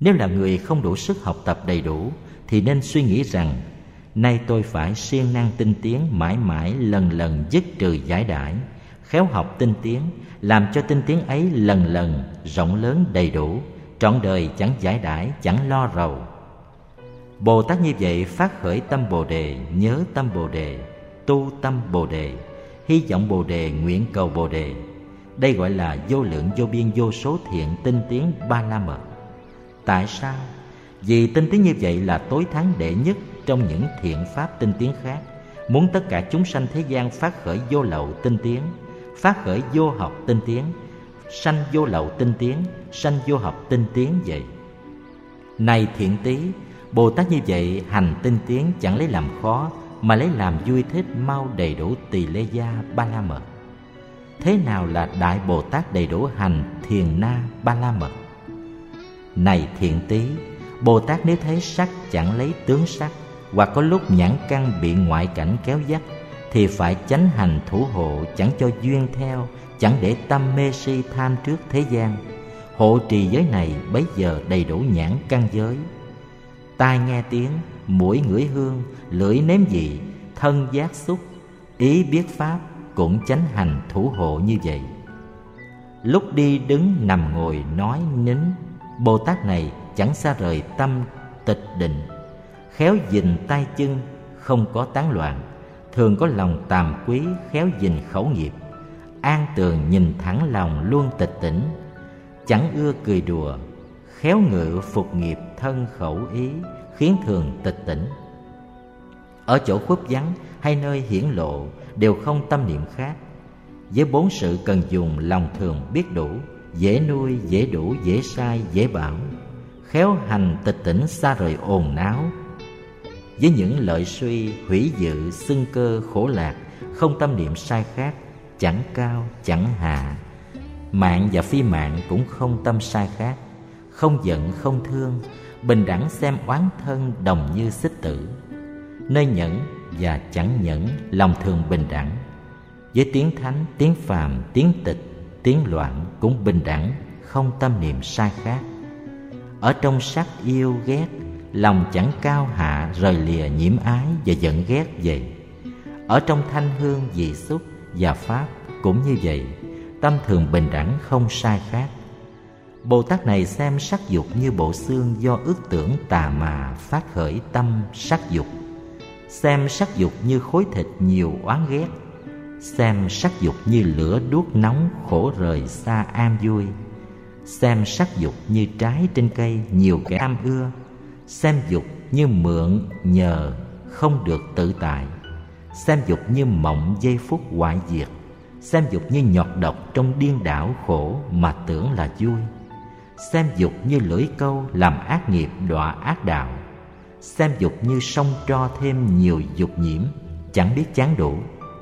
Nếu là người không đủ sức học tập đầy đủ thì nên suy nghĩ rằng nay tôi phải siêng năng tinh tiến, mãi mãi lần lần dứt trừ giải đãi, khéo học tinh tiến, làm cho tinh tiến ấy lần lần rộng lớn đầy đủ, trọn đời chẳng giải đãi, chẳng lo rầu. Bồ Tát như vậy phát khởi tâm Bồ Đề, nhớ tâm Bồ Đề, tu tâm Bồ Đề, hy vọng Bồ Đề, nguyện cầu Bồ Đề. Đây gọi là vô lượng vô biên vô số thiện tinh tiến ba la mật. Tại sao? Vì tinh tiến như vậy là tối thắng đệ nhất trong những thiện pháp tinh tiến khác. Muốn tất cả chúng sanh thế gian phát khởi vô lậu tinh tiến, phát khởi vô học tinh tiến, sanh vô lậu tinh tiến, sanh vô học tinh tiến vậy. Này thiện tí, Bồ Tát như vậy hành tinh tiến chẳng lấy làm khó, mà lấy làm vui thích, mau đầy đủ tỳ lê gia ba la mật. Thế nào là Đại Bồ Tát đầy đủ hành thiền na ba la mật? Này thiện tí, Bồ Tát nếu thấy sắc chẳng lấy tướng sắc, hoặc có lúc nhãn căn bị ngoại cảnh kéo dắt, thì phải chánh hành thủ hộ, chẳng cho duyên theo, chẳng để tâm mê si tham trước thế gian. Hộ trì giới này bấy giờ đầy đủ nhãn căn giới. Tai nghe tiếng, mũi ngửi hương, lưỡi nếm vị, thân giác xúc, ý biết pháp, cũng chánh hành thủ hộ như vậy. Lúc đi đứng nằm ngồi nói nín, Bồ Tát này chẳng xa rời tâm tịch định, khéo gìn tay chân, không có tán loạn, thường có lòng tàm quý, khéo gìn khẩu nghiệp, an tường nhìn thẳng lòng luôn tịch tỉnh, chẳng ưa cười đùa, khéo ngự phục nghiệp thân khẩu ý, khiến thường tịch tỉnh. Ở chỗ khuất vắng hay nơi hiển lộ đều không tâm niệm khác. Với bốn sự cần dùng lòng thường biết đủ, dễ nuôi, dễ đủ, dễ sai, dễ bảo, khéo hành tịch tỉnh xa rời ồn náo. Với những lợi suy, hủy dự, xưng cơ, khổ lạc, không tâm niệm sai khác, chẳng cao, chẳng hạ. Mạng và phi mạng cũng không tâm sai khác, không giận, không thương, bình đẳng xem oán thân đồng như xích tử. Nơi nhẫn và chẳng nhẫn, lòng thường bình đẳng. Với tiếng thánh, tiếng phàm, tiếng tịch, tiếng loạn cũng bình đẳng, không tâm niệm sai khác. Ở trong sắc yêu ghét, lòng chẳng cao hạ, rời lìa nhiễm ái và giận ghét vậy. Ở trong thanh hương, vị xúc và pháp cũng như vậy, tâm thường bình đẳng, không sai khác. Bồ Tát này xem sắc dục như bộ xương do ước tưởng tà mà phát khởi tâm sắc dục, xem sắc dục như khối thịt nhiều oán ghét, xem sắc dục như lửa đuốc nóng khổ rời xa an vui, xem sắc dục như trái trên cây nhiều kẻ am ưa, xem dục như mượn nhờ không được tự tại, xem dục như mộng giây phút hoại diệt, xem dục như nhọt độc trong điên đảo khổ mà tưởng là vui, xem dục như lưỡi câu làm ác nghiệp đọa ác đạo, xem dục như sông tro thêm nhiều dục nhiễm, chẳng biết chán đủ.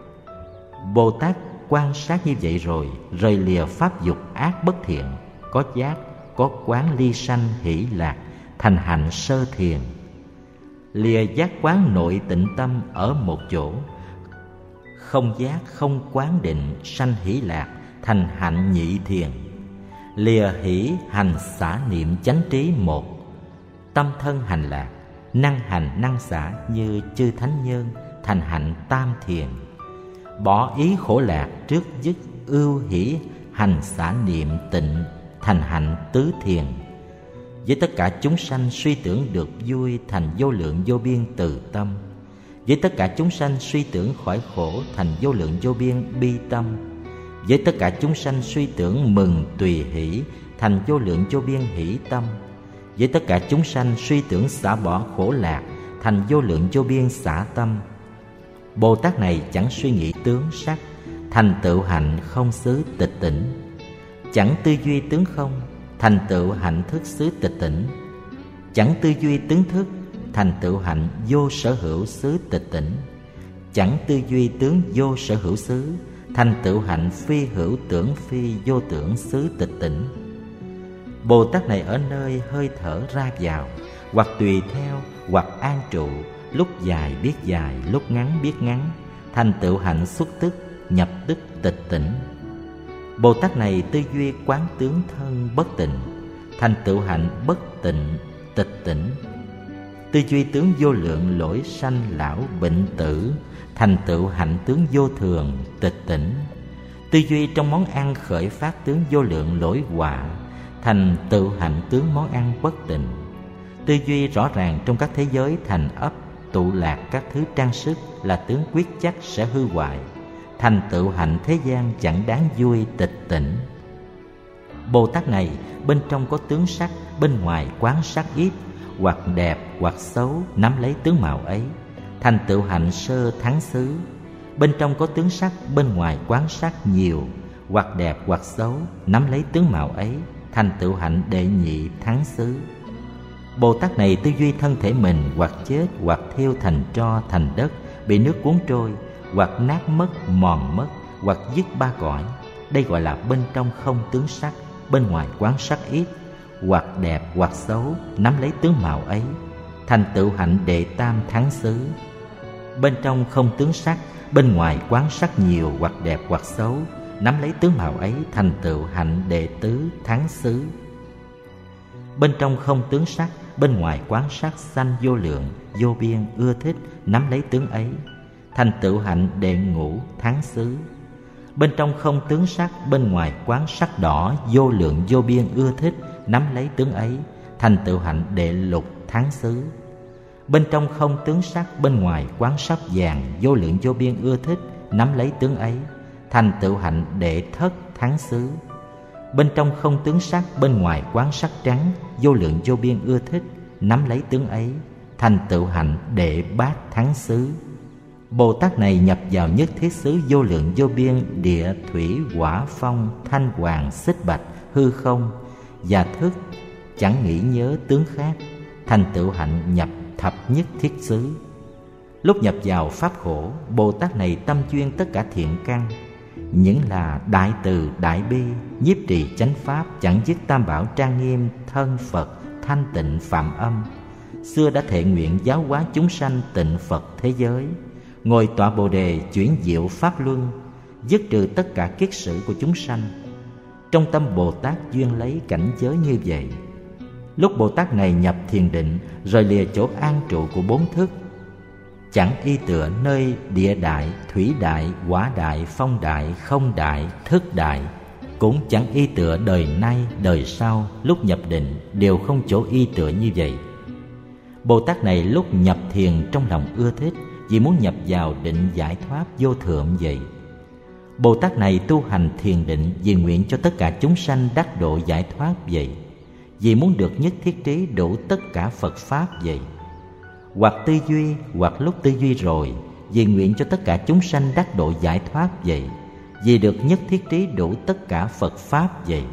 Bồ Tát quan sát như vậy rồi rời lìa pháp dục ác bất thiện, có giác, có quán ly sanh hỷ lạc, thành hạnh sơ thiền. Lìa giác quán nội tịnh tâm ở một chỗ, không giác, không quán định, sanh hỷ lạc, thành hạnh nhị thiền. Lìa hỷ hành xả niệm chánh trí một, tâm thân hành lạc, năng hành năng xả như chư thánh nhân, thành hạnh tam thiền. Bỏ ý khổ lạc trước dứt ưu hỷ hành xả niệm tịnh, thành hạnh tứ thiền. Với tất cả chúng sanh suy tưởng được vui, thành vô lượng vô biên từ tâm. Với tất cả chúng sanh suy tưởng khỏi khổ, thành vô lượng vô biên bi tâm. Với tất cả chúng sanh suy tưởng mừng tùy hỷ, thành vô lượng vô biên hỷ tâm. Với tất cả chúng sanh suy tưởng xả bỏ khổ lạc, thành vô lượng vô biên xả tâm. Bồ Tát này chẳng suy nghĩ tướng sắc, thành tựu hạnh không xứ tịch tỉnh. Chẳng tư duy tướng không, thành tựu hạnh thức xứ tịch tỉnh. Chẳng tư duy tướng thức, thành tựu hạnh vô sở hữu xứ tịch tỉnh. Chẳng tư duy tướng vô sở hữu xứ, thành tựu hạnh phi hữu tưởng phi vô tưởng xứ tịch tỉnh. Bồ Tát này ở nơi hơi thở ra vào, hoặc tùy theo, hoặc an trụ, lúc dài biết dài, lúc ngắn biết ngắn, thành tựu hạnh xuất tức, nhập tức tịch tỉnh. Bồ Tát này tư duy quán tướng thân bất tịnh, thành tựu hạnh bất tịnh, tịch tỉnh. Tư duy tướng vô lượng lỗi sanh lão bệnh tử, thành tựu hạnh tướng vô thường, tịch tỉnh. Tư duy trong món ăn khởi phát tướng vô lượng lỗi họa, thành tựu hạnh tướng món ăn bất tịnh. Tư duy rõ ràng trong các thế giới thành ấp tụ lạc các thứ trang sức là tướng quyết chắc sẽ hư hoại, thành tựu hạnh thế gian chẳng đáng vui, tịch tỉnh. Bồ Tát này bên trong có tướng sắc, bên ngoài quán sắc ít, hoặc đẹp hoặc xấu, nắm lấy tướng mạo ấy, thành tựu hạnh sơ thắng xứ. Bên trong có tướng sắc, bên ngoài quán sắc nhiều, hoặc đẹp hoặc xấu, nắm lấy tướng mạo ấy, thành tựu hạnh đệ nhị thắng xứ. Bồ Tát này tư duy thân thể mình hoặc chết, hoặc thiêu thành tro thành đất, bị nước cuốn trôi, hoặc nát mất, mòn mất, hoặc dứt ba cõi. Đây gọi là bên trong không tướng sắc, bên ngoài quán sắc ít, hoặc đẹp hoặc xấu, nắm lấy tướng mạo ấy, thành tựu hạnh đệ tam thắng xứ. Bên trong không tướng sắc, bên ngoài quán sắc nhiều, hoặc đẹp hoặc xấu, nắm lấy tướng mạo ấy, thành tựu hạnh đệ tứ thắng xứ. Bên trong không tướng sắc, bên ngoài quán sắc sanh vô lượng, vô biên, ưa thích, nắm lấy tướng ấy, thành tựu hạnh đệ ngũ thắng xứ. Bên trong không tướng sắc, bên ngoài quán sắc đỏ, vô lượng vô biên, ưa thích, nắm lấy tướng ấy, thành tựu hạnh đệ lục thắng xứ. Bên trong không tướng sắc, bên ngoài quán sắc vàng, vô lượng vô biên, ưa thích, nắm lấy tướng ấy, thành tựu hạnh đệ thất thắng xứ. Bên trong không tướng sắc, bên ngoài quán sắc trắng, vô lượng vô biên, ưa thích, nắm lấy tướng ấy, thành tựu hạnh đệ bát thắng xứ. Bồ Tát này nhập vào nhất thiết xứ vô lượng vô biên, địa thủy hỏa phong thanh hoàng xích bạch hư không và thức, chẳng nghĩ nhớ tướng khác, thành tựu hạnh nhập thập nhất thiết xứ. Lúc nhập vào pháp khổ, Bồ Tát này tâm chuyên tất cả thiện căn, những là đại từ đại bi, nhiếp trì chánh pháp, chẳng dứt tam bảo trang nghiêm, thân Phật thanh tịnh phạm âm. Xưa đã thệ nguyện giáo hóa chúng sanh tịnh Phật thế giới, ngồi tọa Bồ đề chuyển diệu pháp luân, dứt trừ tất cả kiết sử của chúng sanh. Trong tâm Bồ Tát duyên lấy cảnh giới như vậy. Lúc Bồ Tát này nhập thiền định, rồi lìa chỗ an trụ của bốn thức, chẳng y tựa nơi địa đại, thủy đại, hỏa đại, phong đại, không đại, thức đại, cũng chẳng y tựa đời nay, đời sau, lúc nhập định đều không chỗ y tựa như vậy. Bồ Tát này lúc nhập thiền trong lòng ưa thích, vì muốn nhập vào định giải thoát vô thượng vậy. Bồ Tát này tu hành thiền định vì nguyện cho tất cả chúng sanh đắc độ giải thoát vậy, vì muốn được nhất thiết trí đủ tất cả Phật Pháp vậy. Hoặc tư duy, hoặc lúc tư duy rồi, vì nguyện cho tất cả chúng sanh đắc độ giải thoát vậy, vì được nhất thiết trí đủ tất cả Phật Pháp vậy.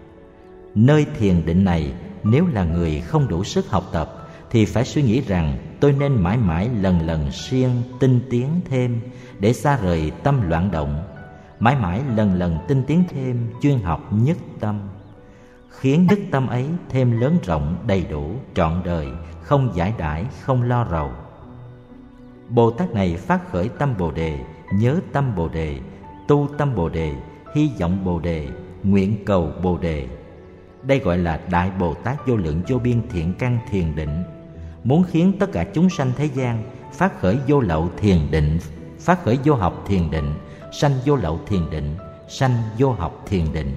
Nơi thiền định này, nếu là người không đủ sức học tập, thì phải suy nghĩ rằng tôi nên mãi mãi lần lần siêng tinh tiến thêm để xa rời tâm loạn động, mãi mãi lần lần tinh tiến thêm chuyên học nhất tâm, khiến nhất tâm ấy thêm lớn rộng đầy đủ trọn đời, không giải đãi, không lo rầu. Bồ Tát này phát khởi tâm Bồ đề, nhớ tâm Bồ đề, tu tâm Bồ đề, hy vọng Bồ đề, nguyện cầu Bồ đề. Đây gọi là Đại Bồ Tát vô lượng vô biên thiện căn thiền định, muốn khiến tất cả chúng sanh thế gian phát khởi vô lậu thiền định, phát khởi vô học thiền định, sanh vô lậu thiền định, sanh vô học thiền định.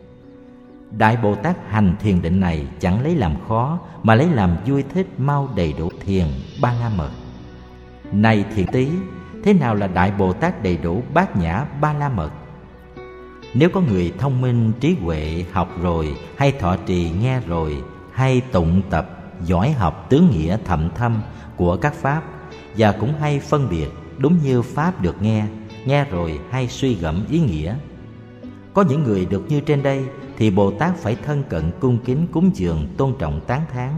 Đại Bồ Tát hành thiền định này chẳng lấy làm khó, mà lấy làm vui thích mau đầy đủ thiền ba la mật. Này thiện tý, thế nào là Đại Bồ Tát đầy đủ bát nhã ba la mật? Nếu có người thông minh, trí huệ, học rồi, hay thọ trì nghe rồi, hay tụng tập, giỏi học tướng nghĩa thậm thâm của các pháp, và cũng hay phân biệt đúng như pháp được nghe rồi hay suy gẫm ý nghĩa. Có những người được như trên đây thì Bồ Tát phải thân cận cung kính cúng dường, tôn trọng tán thán,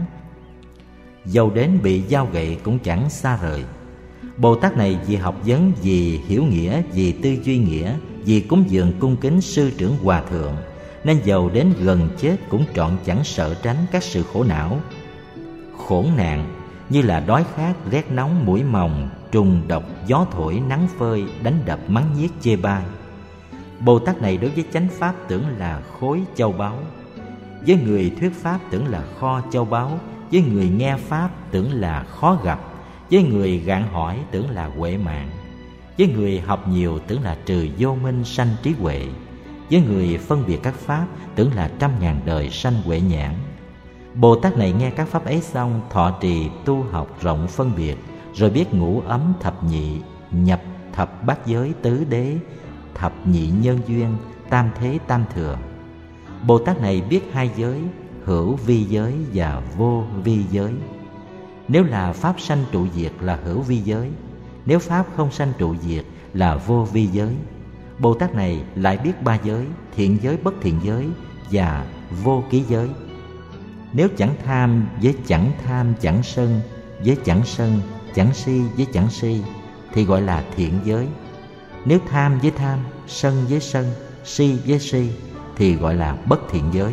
dầu đến bị dao gậy cũng chẳng xa rời. Bồ Tát này vì học vấn, vì hiểu nghĩa, vì tư duy nghĩa, vì cúng dường cung kính sư trưởng hòa thượng, nên dầu đến gần chết cũng trọn chẳng sợ tránh các sự khổ não, khốn nạn như là đói khát, rét nóng, muỗi mồng, trùng độc, gió thổi, nắng phơi, đánh đập, mắng nhiếc, chê bai. Bồ Tát này đối với chánh pháp tưởng là khối châu báu, Với người thuyết pháp tưởng là kho châu báu, với người nghe pháp tưởng là khó gặp, với người gạn hỏi tưởng là huệ mạng, với người học nhiều tưởng là trừ vô minh sanh trí huệ, với người phân biệt các pháp tưởng là 100.000 đời sanh huệ nhãn. Bồ Tát này nghe các pháp ấy xong, thọ trì tu học rộng phân biệt, rồi biết ngũ ấm thập nhị, nhập thập bát giới tứ đế, thập nhị nhân duyên, tam thế tam thừa. Bồ Tát này biết hai giới, hữu vi giới và vô vi giới. Nếu là pháp sanh trụ diệt là hữu vi giới, nếu pháp không sanh trụ diệt là vô vi giới. Bồ Tát này lại biết ba giới, thiện giới, bất thiện giới và vô ký giới. Nếu chẳng tham với chẳng tham, chẳng sân với chẳng sân, chẳng si với chẳng si thì gọi là thiện giới. Nếu tham với tham, sân với sân, si với si thì gọi là bất thiện giới.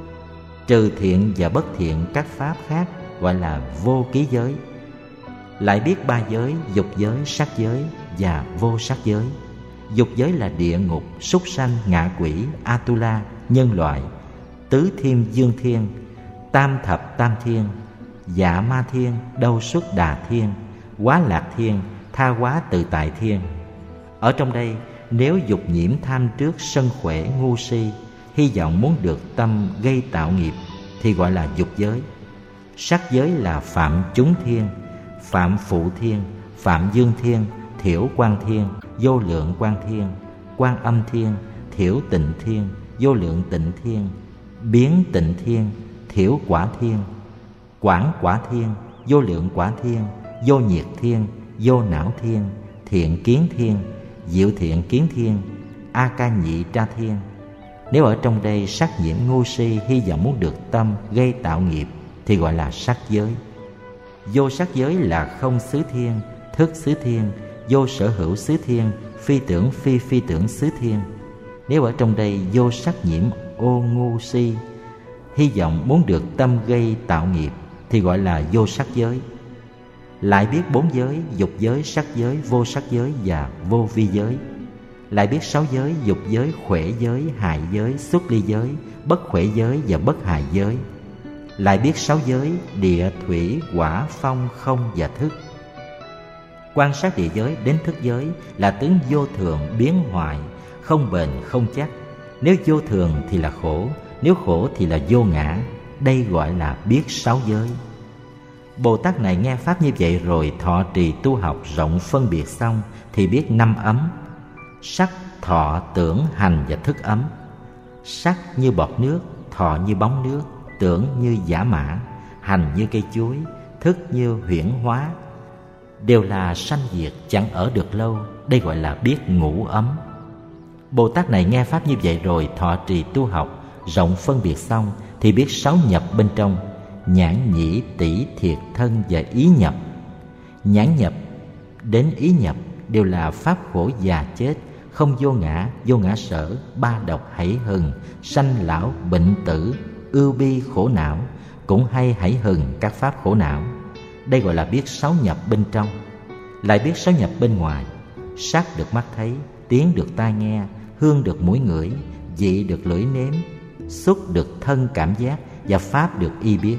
Trừ thiện và bất thiện các pháp khác gọi là vô ký giới. Lại biết ba giới, dục giới, sắc giới và vô sắc giới. Dục giới là địa ngục, súc sanh, ngạ quỷ, Atula, nhân loại, tứ thiên dương thiên, tam thập tam thiên, dạ ma thiên, đâu xuất đà thiên, quá lạc thiên, tha hóa tự tại thiên. Ở trong đây, nếu dục nhiễm tham trước, sân khỏe, ngu si, hy vọng muốn được tâm gây tạo nghiệp thì gọi là dục giới. Sắc giới là phạm chúng thiên, phạm phụ thiên, phạm dương thiên, thiểu quan thiên, vô lượng quan thiên, quan âm thiên, thiểu tịnh thiên, vô lượng tịnh thiên, biến tịnh thiên, thiểu quả thiên, quảng quả thiên, vô lượng quả thiên, vô nhiệt thiên, vô não thiên, thiện kiến thiên, diệu thiện kiến thiên, a ca nhị tra thiên. Nếu ở trong đây sắc nhiễm ngu si, hy vọng muốn được tâm gây tạo nghiệp thì gọi là sắc giới. Vô sắc giới là không xứ thiên, thức xứ thiên, vô sở hữu xứ thiên, phi tưởng phi phi tưởng xứ thiên. Nếu ở trong đây vô sắc nhiễm ô ngu si, hy vọng muốn được tâm gây tạo nghiệp thì gọi là vô sắc giới. Lại biết bốn giới, dục giới, sắc giới, vô sắc giới và vô vi giới. Lại biết sáu giới, dục giới, khỏe giới, hại giới, xuất ly giới, bất khỏe giới và bất hại giới. Lại biết sáu giới, địa, thủy, hỏa, phong, không và thức. Quan sát địa giới đến thức giới là tướng vô thường, biến hoại, không bền, không chắc. Nếu vô thường thì là khổ, nếu khổ thì là vô ngã. Đây gọi là biết sáu giới. Bồ Tát này nghe pháp như vậy rồi thọ trì tu học rộng phân biệt xong thì biết năm ấm: sắc, thọ, tưởng, hành và thức ấm. Sắc như bọt nước, thọ như bóng nước, tưởng như giả mã, hành như cây chuối, thức như huyễn hóa, đều là sanh diệt, chẳng ở được lâu. Đây gọi là biết ngũ ấm. Bồ Tát này nghe pháp như vậy rồi thọ trì tu học rộng phân biệt xong thì biết sáu nhập bên trong: nhãn, nhĩ, tỷ, thiệt, thân và ý nhập. Nhãn nhập đến ý nhập đều là pháp khổ già chết, không vô ngã sở, ba độc hãi hừng, sanh lão, bệnh tử, ưu bi, khổ não, cũng hay hãi hừng các pháp khổ não. Đây gọi là biết sáu nhập bên trong. Lại biết sáu nhập bên ngoài: sắc được mắt thấy, tiếng được tai nghe, hương được mũi ngửi, vị được lưỡi nếm, xúc được thân cảm giác và pháp được y biết.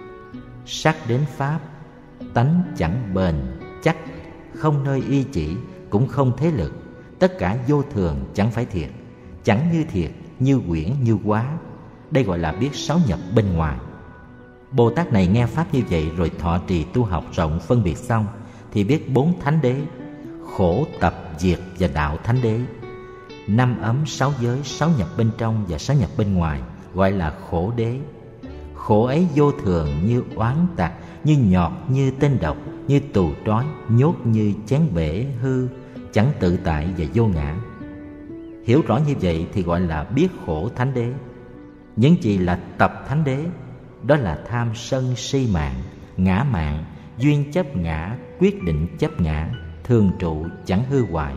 Sắc đến pháp, tánh chẳng bền chắc, không nơi y chỉ, cũng không thế lực, tất cả vô thường, chẳng phải thiệt, chẳng như thiệt, như quyển, như quá. Đây gọi là biết sáu nhập bên ngoài. Bồ Tát này nghe pháp như vậy rồi thọ trì tu học rộng phân biệt xong thì biết bốn thánh đế: khổ, tập, diệt và đạo thánh đế. Năm ấm, sáu giới, sáu nhập bên trong và sáu nhập bên ngoài gọi là khổ đế. Khổ ấy vô thường, như oán tặc, như nhọt, như tên độc, như tù trói, nhốt như chén bể hư, chẳng tự tại và vô ngã. Hiểu rõ như vậy thì gọi là biết khổ thánh đế. Những gì là tập thánh đế? Đó là tham sân si mạng, ngã mạng, duyên chấp ngã, quyết định chấp ngã, thường trụ chẳng hư hoại.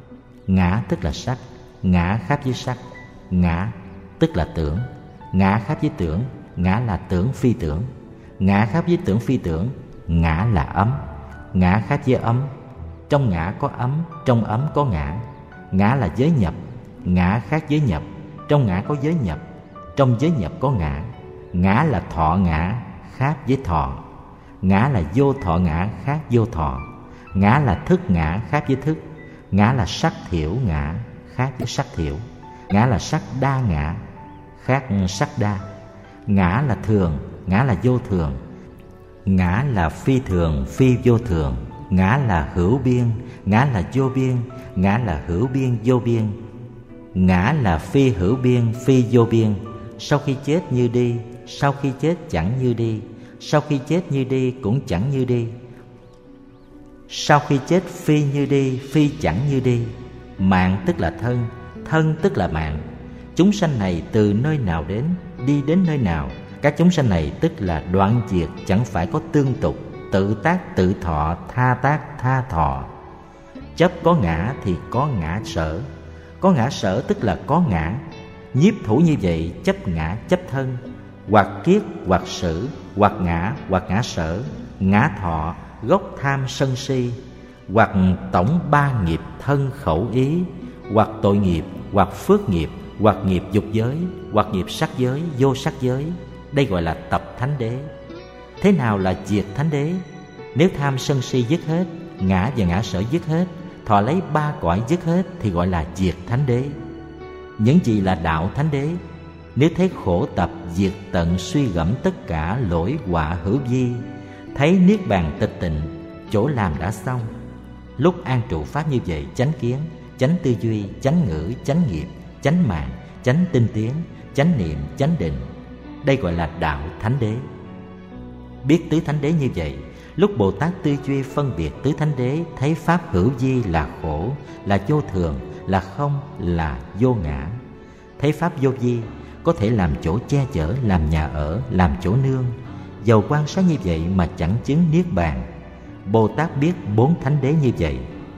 Ngã tức là sắc, ngã khác với sắc. Ngã tức là tưởng, ngã khác với tưởng, ngã là tưởng phi tưởng. Ngã khác với tưởng phi tưởng, ngã là ấm, ngã khác với ấm. Trong ngã có ấm, trong ấm có ngã. Ngã là giới nhập, ngã khác giới nhập, trong ngã có giới nhập. Trong giới nhập có ngã. Ngã là thọ ngã, khác với thọ. Ngã là vô thọ ngã, khác vô thọ. Ngã là thức ngã, khác với thức. Ngã là sắc thiểu ngã, khác với sắc thiểu. Ngã là sắc đa ngã, khác sắc đa. Ngã là thường, ngã là vô thường. Ngã là phi thường, phi vô thường. Ngã là hữu biên, ngã là vô biên. Ngã là hữu biên, vô biên. Ngã là phi hữu biên, phi vô biên. Sau khi chết như đi, sau khi chết chẳng như đi. Sau khi chết như đi cũng chẳng như đi. Sau khi chết phi như đi, phi chẳng như đi. Mạng tức là thân, thân tức là mạng. Chúng sanh này từ nơi nào đến, đi đến nơi nào? Các chúng sanh này tức là đoạn diệt, chẳng phải có tương tục, tự tác tự thọ, tha tác tha thọ. Chấp có ngã thì có ngã sở. Có ngã sở tức là có ngã. Nhiếp thủ như vậy chấp ngã chấp thân, hoặc kiết hoặc sử, hoặc ngã sở, ngã thọ, gốc tham sân si, hoặc tổng ba nghiệp thân khẩu ý, hoặc tội nghiệp, hoặc phước nghiệp, hoặc nghiệp dục giới, hoặc nghiệp sắc giới, vô sắc giới. Đây gọi là tập thánh đế. Thế nào là diệt thánh đế? Nếu tham sân si dứt hết, ngã và ngã sở dứt hết, thọ lấy ba cõi dứt hết thì gọi là diệt thánh đế. Những gì là đạo thánh đế? Nếu thấy khổ tập diệt tận suy gẫm tất cả lỗi họa hữu vi, thấy niết bàn tịch tịnh, chỗ làm đã xong. Lúc an trụ pháp như vậy, chánh kiến, chánh tư duy, chánh ngữ, chánh nghiệp, chánh mạng, chánh tinh tiến, chánh niệm, chánh định. Đây gọi là đạo thánh đế. Biết tứ thánh đế như vậy, lúc Bồ Tát tư duy phân biệt tứ thánh đế, thấy pháp hữu vi là khổ, là vô thường, là không, là vô ngã. Thấy pháp vô vi có thể làm chỗ che chở, làm nhà ở, làm chỗ nương. Dầu quan sát như vậy mà chẳng chứng niết bàn. Bồ Tát biết bốn thánh đế như vậy.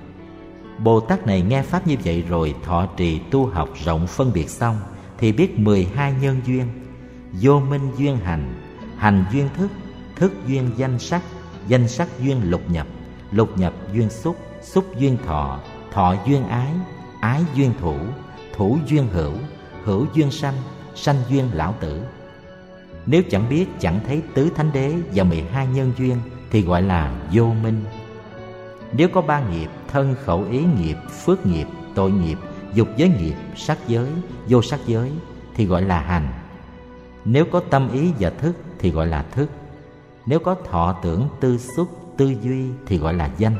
Bồ Tát này nghe pháp như vậy rồi thọ trì tu học rộng phân biệt xong thì biết 12 nhân duyên. Vô minh duyên hành, hành duyên thức, thức duyên danh sắc, danh sắc duyên lục nhập, lục nhập duyên xúc, xúc duyên thọ, thọ duyên ái, ái duyên thủ, thủ duyên hữu, hữu duyên sanh, sanh duyên lão tử. Nếu chẳng biết, chẳng thấy tứ thánh đế và 12 nhân duyên thì gọi là vô minh. Nếu có ba nghiệp, thân khẩu ý nghiệp, phước nghiệp, tội nghiệp, dục giới nghiệp, sắc giới, vô sắc giới thì gọi là hành. Nếu có tâm ý và thức thì gọi là thức. Nếu có thọ tưởng, tư xúc, tư duy thì gọi là danh.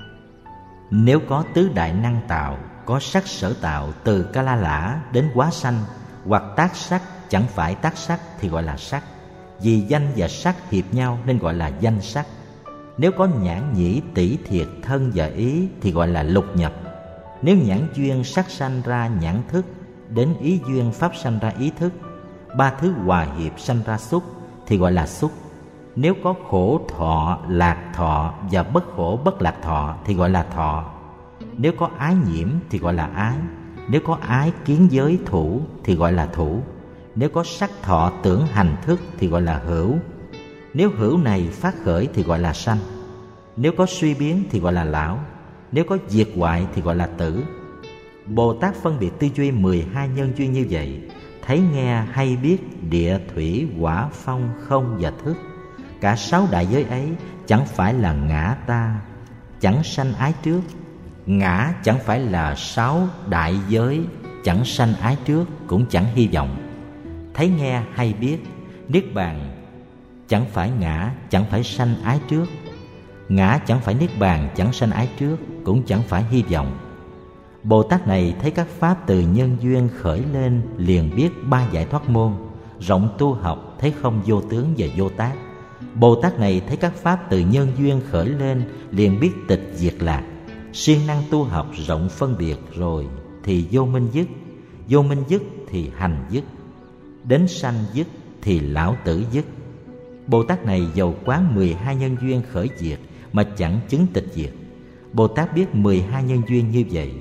Nếu có tứ đại năng tạo, có sắc sở tạo từ ca la lã đến quá sanh, hoặc tác sắc chẳng phải tác sắc thì gọi là sắc. Vì danh và sắc hiệp nhau nên gọi là danh sắc. Nếu có nhãn nhĩ tỷ thiệt thân và ý thì gọi là lục nhập. Nếu nhãn duyên sắc sanh ra nhãn thức, đến ý duyên pháp sanh ra ý thức, ba thứ hòa hiệp sanh ra xúc thì gọi là xúc. Nếu có khổ thọ, lạc thọ và bất khổ bất lạc thọ thì gọi là thọ. Nếu có ái nhiễm thì gọi là ái. Nếu có ái kiến giới thủ thì gọi là thủ. Nếu có sắc thọ tưởng hành thức thì gọi là hữu. Nếu hữu này phát khởi thì gọi là sanh. Nếu có suy biến thì gọi là lão. Nếu có diệt hoại thì gọi là tử. Bồ Tát phân biệt tư duy 12 nhân duyên như vậy, thấy nghe hay biết địa thủy hỏa phong không và thức. Cả 6 đại giới ấy chẳng phải là ngã ta, chẳng sanh ái trước. Ngã chẳng phải là 6 đại giới, chẳng sanh ái trước, cũng chẳng hy vọng. Thấy nghe hay biết niết bàn chẳng phải ngã, chẳng phải sanh ái trước. Ngã chẳng phải niết bàn, chẳng sanh ái trước, cũng chẳng phải hy vọng. Bồ Tát này thấy các pháp từ nhân duyên khởi lên liền biết ba giải thoát môn, rộng tu học thấy không vô tướng và vô tác. Bồ Tát này thấy các pháp từ nhân duyên khởi lên liền biết tịch diệt lạc. Siêng năng tu học rộng phân biệt rồi thì vô minh dứt, vô minh dứt thì hành dứt, đến sanh dứt thì lão tử dứt. Bồ Tát này dầu quán 12 nhân duyên khởi diệt mà chẳng chứng tịch diệt. Bồ Tát biết 12 nhân duyên như vậy.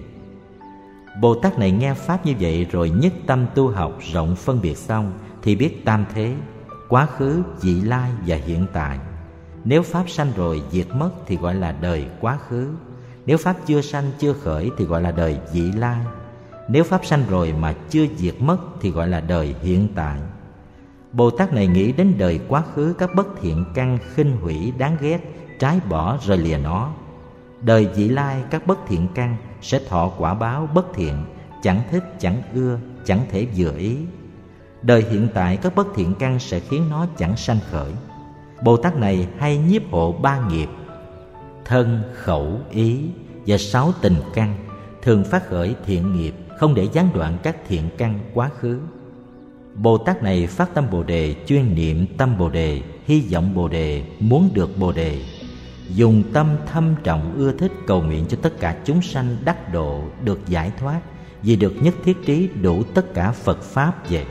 Bồ Tát này nghe pháp như vậy rồi nhất tâm tu học rộng phân biệt xong thì biết tam thế, quá khứ, vị lai và hiện tại. Nếu pháp sanh rồi diệt mất thì gọi là đời quá khứ. Nếu pháp chưa sanh chưa khởi thì gọi là đời vị lai. Nếu pháp sanh rồi mà chưa diệt mất thì gọi là đời hiện tại. Bồ Tát này nghĩ đến đời quá khứ các bất thiện căn khinh hủy đáng ghét, trái bỏ rời lìa nó. Đời vị lai các bất thiện căn sẽ thọ quả báo bất thiện, chẳng thích, chẳng ưa, chẳng thể vừa ý. Đời hiện tại các bất thiện căn sẽ khiến nó chẳng sanh khởi. Bồ Tát này hay nhiếp hộ ba nghiệp: thân, khẩu, ý và 6 tình căn, thường phát khởi thiện nghiệp, không để gián đoạn các thiện căn quá khứ. Bồ Tát này phát tâm Bồ Đề, chuyên niệm tâm Bồ Đề, hy vọng Bồ Đề, muốn được Bồ Đề, dùng tâm thâm trọng ưa thích cầu nguyện cho tất cả chúng sanh đắc độ, được giải thoát, vì được nhất thiết trí đủ tất cả Phật Pháp vậy.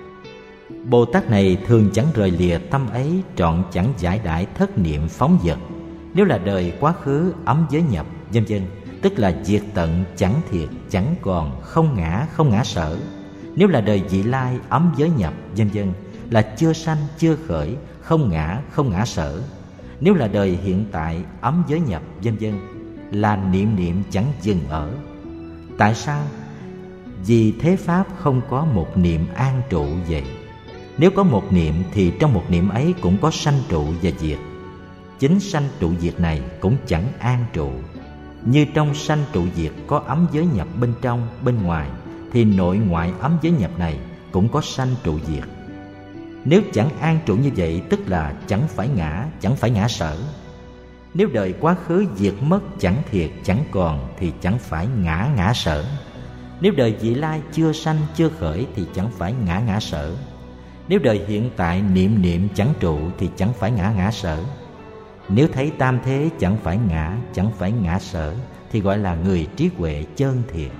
Bồ Tát này thường chẳng rời lìa tâm ấy, trọn chẳng giải đãi thất niệm phóng dật. Nếu là đời quá khứ ấm giới nhập, vân vân, tức là diệt tận, chẳng thiệt, chẳng còn, không ngã sở. Nếu là đời vị lai ấm giới nhập, vân vân, là chưa sanh, chưa khởi, không ngã sở. Nếu là đời hiện tại ấm giới nhập, vân vân, là niệm niệm chẳng dừng ở. Tại sao? Vì thế Pháp không có một niệm an trụ vậy. Nếu có một niệm thì trong một niệm ấy cũng có sanh trụ và diệt. Chính sanh trụ diệt này cũng chẳng an trụ. Như trong sanh trụ diệt có ấm giới nhập bên trong, bên ngoài, thì nội ngoại ấm giới nhập này cũng có sanh trụ diệt. Nếu chẳng an trụ như vậy, tức là chẳng phải ngã sở. Nếu đời quá khứ diệt mất, chẳng thiệt, chẳng còn, thì chẳng phải ngã sở. Nếu đời vị lai chưa sanh, chưa khởi, thì chẳng phải ngã sở. Nếu đời hiện tại niệm niệm chẳng trụ, thì chẳng phải ngã sở. Nếu thấy tam thế chẳng phải ngã sở, thì gọi là người trí huệ chân thiện.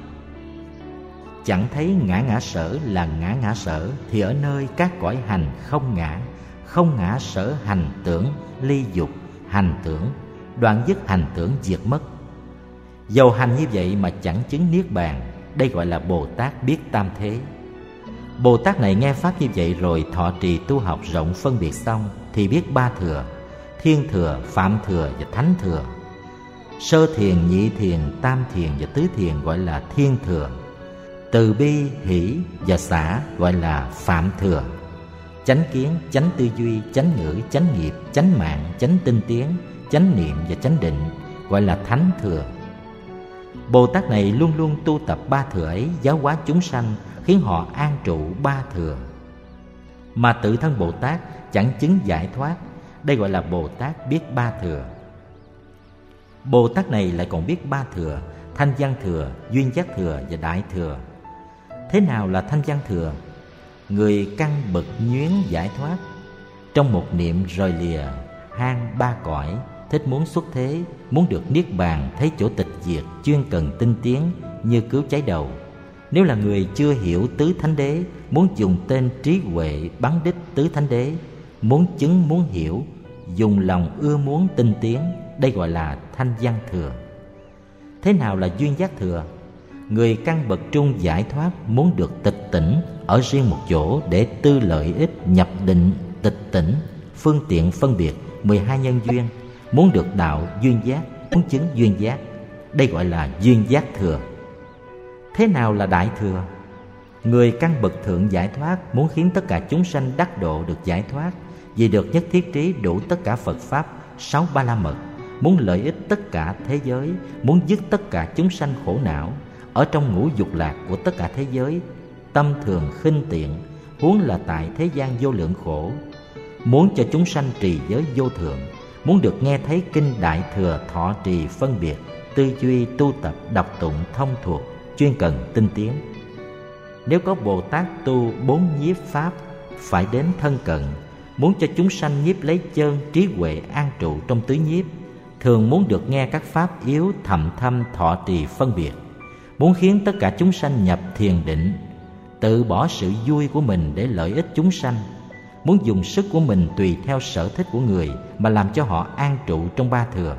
Chẳng thấy ngã sở là ngã sở, thì ở nơi các cõi hành không ngã sở hành tưởng, ly dục hành tưởng, đoạn dứt hành tưởng diệt mất. Dầu hành như vậy mà chẳng chứng niết bàn, đây gọi là Bồ Tát biết tam thế. Bồ Tát này nghe pháp như vậy rồi thọ trì tu học rộng phân biệt xong, thì biết ba thừa: thiên thừa, phạm thừa và thánh thừa. Sơ thiền, nhị thiền, tam thiền và tứ thiền gọi là thiên thừa. Từ bi, hỷ và xả gọi là phạm thừa. Chánh kiến, chánh tư duy, chánh ngữ, chánh nghiệp, chánh mạng, chánh tinh tiến, chánh niệm và chánh định gọi là thánh thừa. Bồ Tát này luôn luôn tu tập ba thừa ấy, giáo hóa chúng sanh, khiến họ an trụ ba thừa. Mà tự thân Bồ Tát chẳng chứng giải thoát, đây gọi là Bồ Tát biết ba thừa. Bồ Tát này lại còn biết ba thừa: thanh văn thừa, duyên giác thừa và đại thừa. Thế nào là thanh văn thừa? Người căn bậc nhuyến giải thoát, trong một niệm rời lìa hang ba cõi, thích muốn xuất thế, muốn được niết bàn, thấy chỗ tịch diệt, chuyên cần tinh tiến như cứu cháy đầu. Nếu là người chưa hiểu tứ thánh đế, muốn dùng tên trí huệ bắn đích tứ thánh đế, muốn chứng muốn hiểu, dùng lòng ưa muốn tinh tiến, đây gọi là thanh văn thừa. Thế nào là duyên giác thừa? Người căn bậc trung giải thoát, muốn được tịch tỉnh ở riêng một chỗ để tư lợi ích, nhập định, tịch tỉnh, phương tiện phân biệt 12 nhân duyên, muốn được đạo duyên giác, muốn chứng duyên giác, đây gọi là duyên giác thừa. Thế nào là đại thừa? Người căn bậc thượng giải thoát, muốn khiến tất cả chúng sanh đắc độ được giải thoát, vì được nhất thiết trí đủ tất cả Phật Pháp 6 Ba La Mật, muốn lợi ích tất cả thế giới, muốn dứt tất cả chúng sanh khổ não, ở trong ngũ dục lạc của tất cả thế giới, tâm thường khinh tiện, huống là tại thế gian vô lượng khổ, muốn cho chúng sanh trì giới vô thượng, muốn được nghe thấy kinh đại thừa, thọ trì phân biệt, tư duy tu tập, đọc tụng thông thuộc, chuyên cần tinh tiến. Nếu có Bồ Tát tu 4 nhiếp pháp, phải đến thân cận, muốn cho chúng sanh nhiếp lấy chân trí huệ an trụ trong tứ nhiếp, thường muốn được nghe các pháp yếu thầm thâm thọ trì phân biệt, muốn khiến tất cả chúng sanh nhập thiền định, tự bỏ sự vui của mình để lợi ích chúng sanh, muốn dùng sức của mình tùy theo sở thích của người mà làm cho họ an trụ trong ba thừa.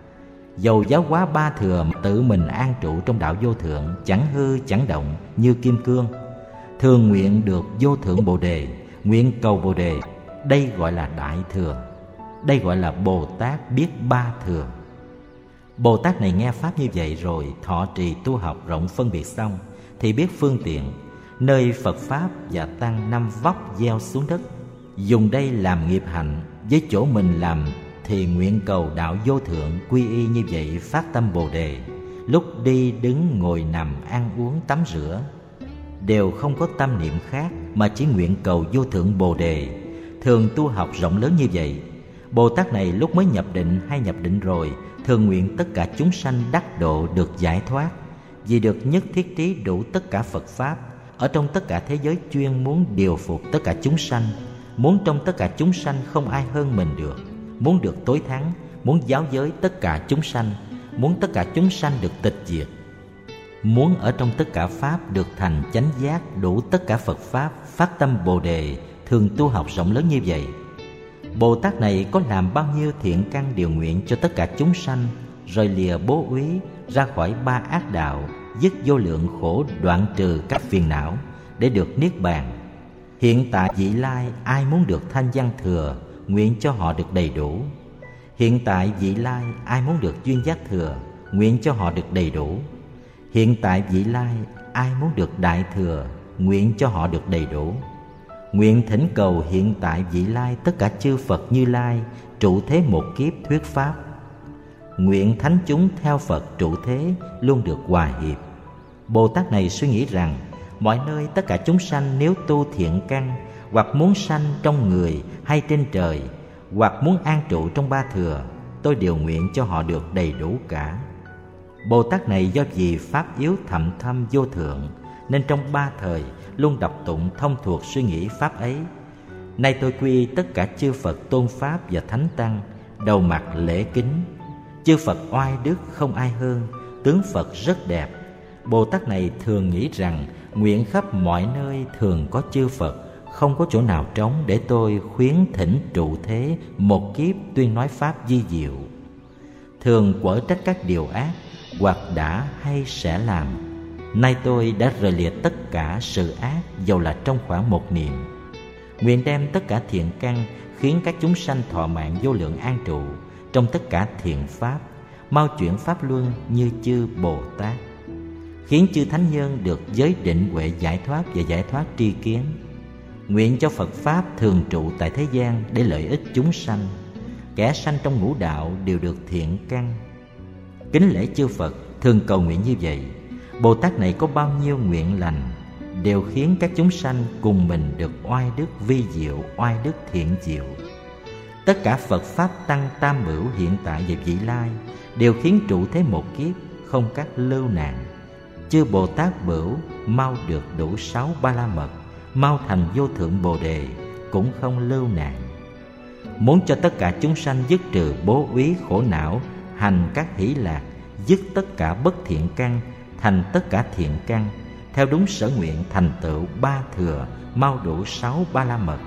Dầu giáo hóa ba thừa mà tự mình an trụ trong đạo vô thượng, chẳng hư chẳng động như kim cương, thường nguyện được vô thượng Bồ Đề, nguyện cầu Bồ Đề, đây gọi là đại thừa. Đây gọi là Bồ Tát biết ba thừa. Bồ Tát này nghe pháp như vậy rồi thọ trì tu học rộng phân biệt xong, thì biết phương tiện, nơi Phật Pháp và Tăng năm vóc gieo xuống đất, dùng đây làm nghiệp hạnh, với chỗ mình làm thì nguyện cầu đạo vô thượng quy y như vậy, phát tâm Bồ Đề. Lúc đi đứng ngồi nằm ăn uống tắm rửa đều không có tâm niệm khác, mà chỉ nguyện cầu vô thượng Bồ Đề. Thường tu học rộng lớn như vậy, Bồ Tát này lúc mới nhập định hay nhập định rồi, thường nguyện tất cả chúng sanh đắc độ được giải thoát, vì được nhất thiết trí đủ tất cả Phật Pháp. Ở trong tất cả thế giới chuyên muốn điều phục tất cả chúng sanh, muốn trong tất cả chúng sanh không ai hơn mình được, muốn được tối thắng, muốn giáo giới tất cả chúng sanh, muốn tất cả chúng sanh được tịch diệt, muốn ở trong tất cả Pháp được thành chánh giác đủ tất cả Phật Pháp, phát tâm Bồ Đề, thường tu học rộng lớn như vậy. Bồ Tát này có làm bao nhiêu thiện căn điều nguyện cho tất cả chúng sanh, rồi lìa bố úy ra khỏi ba ác đạo, dứt vô lượng khổ, đoạn trừ các phiền não để được niết bàn. Hiện tại vị lai ai muốn được thanh văn thừa, nguyện cho họ được đầy đủ. Hiện tại vị lai ai muốn được duyên giác thừa, nguyện cho họ được đầy đủ. Hiện tại vị lai ai muốn được đại thừa, nguyện cho họ được đầy đủ. Nguyện thỉnh cầu hiện tại vị lai tất cả chư Phật Như Lai trụ thế một kiếp thuyết pháp. Nguyện thánh chúng theo Phật trụ thế luôn được hòa hiệp. Bồ Tát này suy nghĩ rằng mọi nơi tất cả chúng sanh nếu tu thiện căn, hoặc muốn sanh trong người hay trên trời, hoặc muốn an trụ trong ba thừa, tôi đều nguyện cho họ được đầy đủ cả. Bồ Tát này do vì pháp yếu thậm thâm vô thượng, nên trong ba thời luôn đọc tụng thông thuộc suy nghĩ pháp ấy. Nay tôi quy tất cả chư Phật tôn pháp và thánh tăng, đầu mặt lễ kính. Chư Phật oai đức không ai hơn, tướng Phật rất đẹp. Bồ Tát này thường nghĩ rằng nguyện khắp mọi nơi thường có chư Phật, không có chỗ nào trống để tôi khuyến thỉnh trụ thế một kiếp tuyên nói pháp di diệu. Thường quở trách các điều ác, hoặc đã hay sẽ làm. Nay tôi đã rời lìa tất cả sự ác, dầu là trong khoảng một niệm. Nguyện đem tất cả thiện căn khiến các chúng sanh thọ mạng vô lượng an trụ trong tất cả thiện pháp, mau chuyển pháp luân như chư Bồ Tát, khiến chư thánh nhân được giới định huệ giải thoát và giải thoát tri kiến. Nguyện cho Phật Pháp thường trụ tại thế gian để lợi ích chúng sanh. Kẻ sanh trong ngũ đạo đều được thiện căn. Kính lễ chư Phật, thường cầu nguyện như vậy. Bồ Tát này có bao nhiêu nguyện lành, đều khiến các chúng sanh cùng mình được oai đức vi diệu, oai đức thiện diệu. Tất cả Phật Pháp Tăng Tam Bửu hiện tại và vị lai đều khiến trụ thế một kiếp, không các lưu nạn. Chư Bồ Tát Bửu mau được đủ 6 ba la mật, mau thành vô thượng Bồ Đề, cũng không lưu nạn. Muốn cho tất cả chúng sanh dứt trừ bố úy khổ não, hành các hỷ lạc, dứt tất cả bất thiện căn, thành tất cả thiện căn, theo đúng sở nguyện thành tựu ba thừa, mau đủ 6 ba la mật,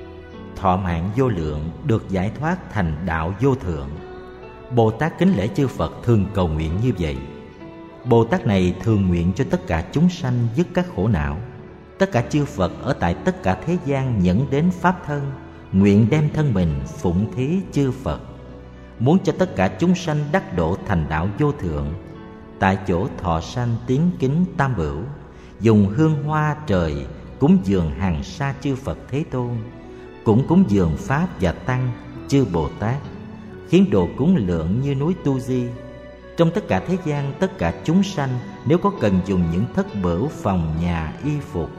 thọ mạng vô lượng, được giải thoát thành đạo vô thượng. Bồ Tát kính lễ chư Phật thường cầu nguyện như vậy. Bồ Tát này thường nguyện cho tất cả chúng sanh dứt các khổ não. Tất cả chư Phật ở tại tất cả thế gian nhẫn đến pháp thân, nguyện đem thân mình phụng thí chư Phật. Muốn cho tất cả chúng sanh đắc độ thành đạo vô thượng, tại chỗ thọ sanh tín kính Tam Bửu, dùng hương hoa trời cúng dường hàng sa chư Phật Thế Tôn, cũng cúng dường Pháp và Tăng chư Bồ Tát, khiến đồ cúng lượng như núi Tu Di. Trong tất cả thế gian, tất cả chúng sanh nếu có cần dùng những thất bửu, phòng nhà, y phục,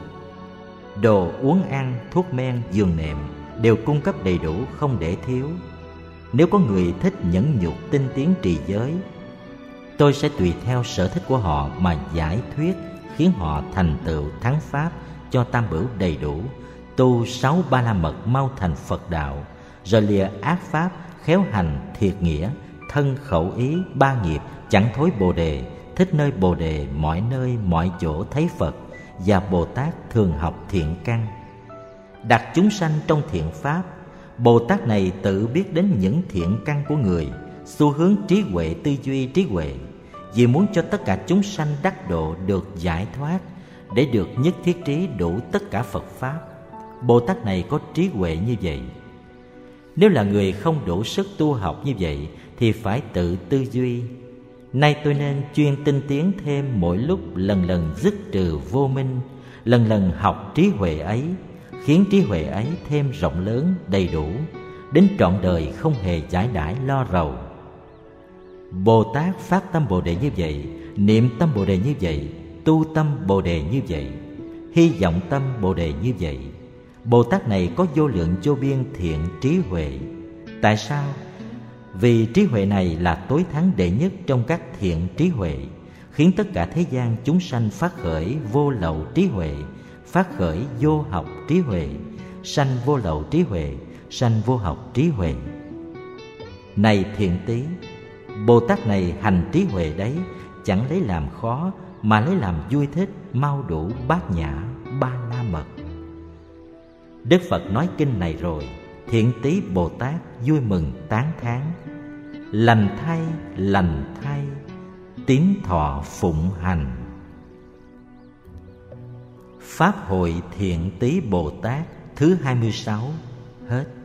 đồ uống ăn, thuốc men, giường nệm, đều cung cấp đầy đủ, không để thiếu. Nếu có người thích nhẫn nhục tinh tiến trì giới, tôi sẽ tùy theo sở thích của họ mà giải thuyết, khiến họ thành tựu thắng pháp, cho Tam Bửu đầy đủ, tu 6 ba la mật mau thành Phật đạo, rồi lìa ác pháp, khéo hành thiệt nghĩa, thân khẩu ý ba nghiệp, chẳng thối Bồ Đề, thích nơi Bồ Đề, mọi nơi mọi chỗ thấy Phật, và Bồ Tát thường học thiện căn, đặt chúng sanh trong thiện pháp. Bồ Tát này tự biết đến những thiện căn của người, xu hướng trí huệ, tư duy trí huệ, vì muốn cho tất cả chúng sanh đắc độ được giải thoát, để được nhất thiết trí đủ tất cả Phật Pháp. Bồ Tát này có trí huệ như vậy. Nếu là người không đủ sức tu học như vậy, thì phải tự tư duy, Nay tôi nên chuyên tinh tiến thêm mỗi lúc, lần lần dứt trừ vô minh, lần lần học trí huệ ấy, khiến trí huệ ấy thêm rộng lớn đầy đủ, đến trọn đời không hề giải đãi lo rầu. Bồ Tát phát tâm Bồ Đề như vậy, niệm tâm Bồ Đề như vậy, tu tâm Bồ Đề như vậy, hy vọng tâm Bồ Đề như vậy. Bồ Tát này có vô lượng vô biên thiện trí huệ. Tại sao? Vì trí huệ này là tối thắng đệ nhất trong các thiện trí huệ, khiến tất cả thế gian chúng sanh phát khởi vô lậu trí huệ, phát khởi vô học trí huệ, sanh vô lậu trí huệ, sanh vô học trí huệ. Này thiện tí, Bồ Tát này hành trí huệ đấy, chẳng lấy làm khó, mà lấy làm vui thích, mau đủ bát nhã ba la mật. Đức Phật nói kinh này rồi, thiện tí Bồ Tát vui mừng tán thán: lành thay, tín thọ phụng hành. Pháp hội thiện tí Bồ Tát thứ 26 hết.